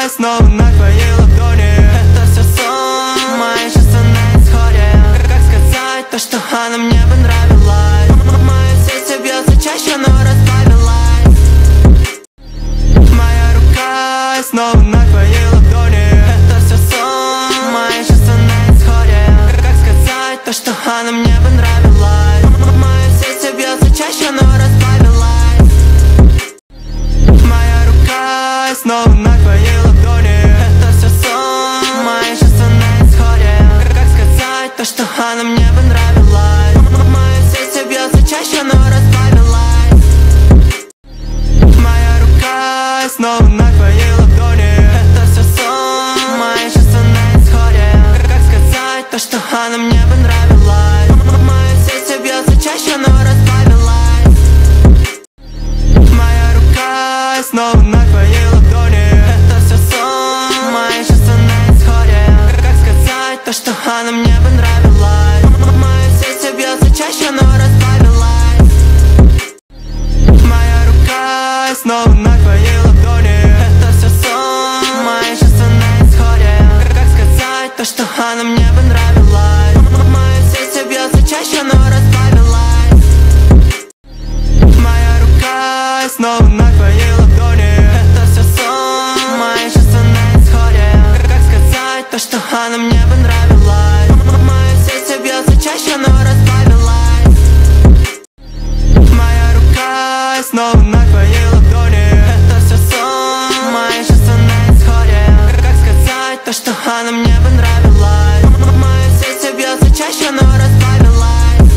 снова на твоей ладони. Это все сон, мои чувства на исходе. Как сказать то, что она мне понравилась? Мое сердце бьется чаще, но разбавилась. Моя рука снова на твоей ладони. Это все сон, мои чувства на исходе. Как сказать то, что она мне понравилась? Мое сердце бьется чаще, но разбавилась. Моя рука снова на твоей ладони. Это все сон, мои чувства на исходе. Как сказать то, что она мне понравилась? Мое сердце бьется чаще, но разбавилась. Моя рука снова на твоей ладони. Это все сон, мои чувства на исходе. Как сказать то, что она мне понравилась? Мое сердце бьется чаще, но разбавилась. Моя рука снова на твоей ладони. Это все сон, мои чувства на исходе. Как сказать то, что она мне понравилась? Мое сердце бьется чаще, но разбавилась. Моя рука снова на твоей ладони. Это все сон, мои чувства на исходе. Как сказать то, что она мне понравилась? Мое сердце бьется чаще, но разбавилась. Моя рука снова на твоей ладони. Это все сон, мои чувства на исходе. Как сказать то, что она мне понравилась? Мое сердце бьется чаще, но разбавилась. Моя рука снова на твоей ладони. Это все сон, мои чувства на исходе. Как сказать то, что она мне понравилась? Мое сердце бьется чаще, но разбавилась.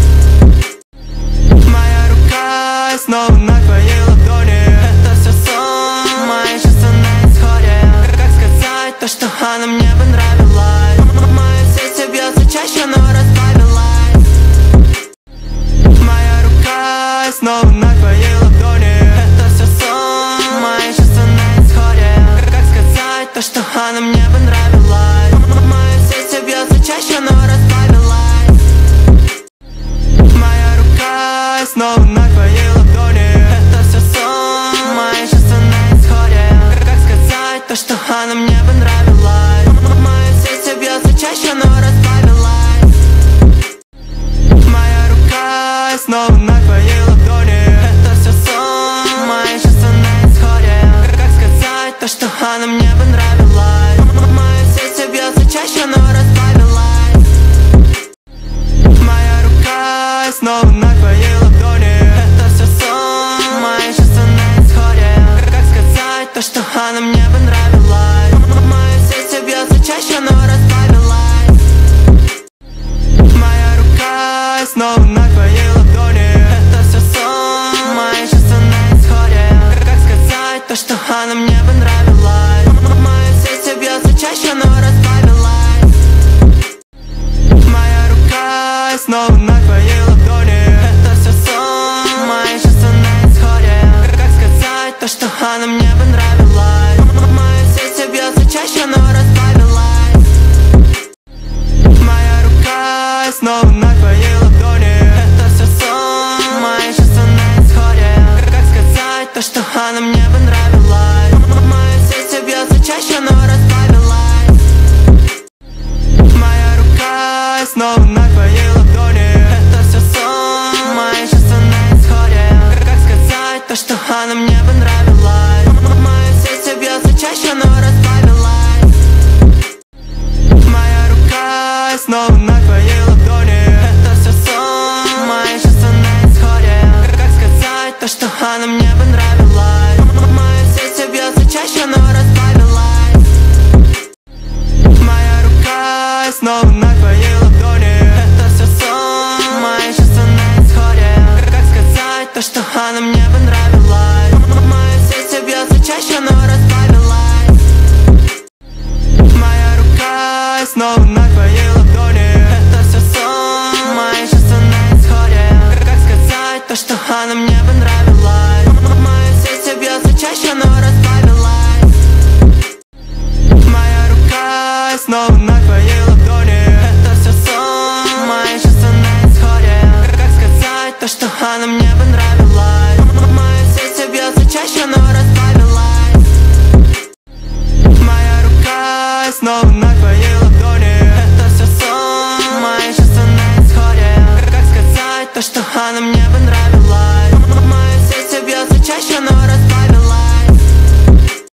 Моя рука снова на твоей ладони. Это все сон, мои чувства на исходе. Как сказать то, что она мне понравилась? Мое сердце бьется чаще, но разбавилась. Моя рука снова на твоей ладони. Это все сон, мои чувства на исходе. Как сказать то, что она мне понравилась? Мое сердце бьется чаще, но разбавилась. Моя рука снова на твоей ладони. Это все сон, мои чувства на исходе. Как сказать то, что она мне понравилась? Мое сердце бьется чаще, но разбавилась. Моя рука снова на твоей ладони. Это все сон, мои чувства на исходе. Как сказать то, что она мне понравилась? Мое сердце бьется чаще, но разбавилась. Моя рука снова на твоей ладони. Это все сон, мои чувства на исходе. Как сказать то, что она мне понравилась? Мое сердце бьется чаще, но разбавилась. Моя рука снова на твоей ладони. Это все сон, мои чувства на исходе. Как сказать то, что она мне понравилась? Мое сердце бьется чаще, но разбавилась. Моя рука снова на твоей ладони. Это все сон, мои чувства на исходе. Как сказать то, что она мне понравилась? Мое сердце бьется чаще, но разбавилась. Моя рука снова на твоей ладони. Это все сон, мои чувства на исходе. Как сказать то, что она мне понравилась? Мое сердце бьется чаще, но разбавилась. Моя рука снова на твоей ладони. Это все сон, мои чувства на исходе. Как сказать то, что она мне понравилась? Мое сердце бьется чаще, но разбавилась. Моя рука снова на твоей ладони. Это все сон, мои чувства на исходе. Как сказать то, что она мне понравилась? Мое сердце бьется чаще, но разбавилась. Моя рука снова на твоей ладони. Это все сон, мои чувства на исходе. Как сказать то, что она мне понравилась? Мое сердце бьется чаще, но разбавилась. Моя рука снова на твоей ладони. Это все сон, мои чувства на исходе. Как сказать то, что она мне понравилась? Мое сердце бьется чаще, но разбавилась. Моя рука снова на твоей ладони. Это все сон, мои чувства на исходе. Как сказать то, что она мне понравилась? Мое сердце бьется чаще, но разбавилась. Моя снова на твоей ладони. Это все сон, мои чувства на исходе. Как сказать то, что она мне понравилась?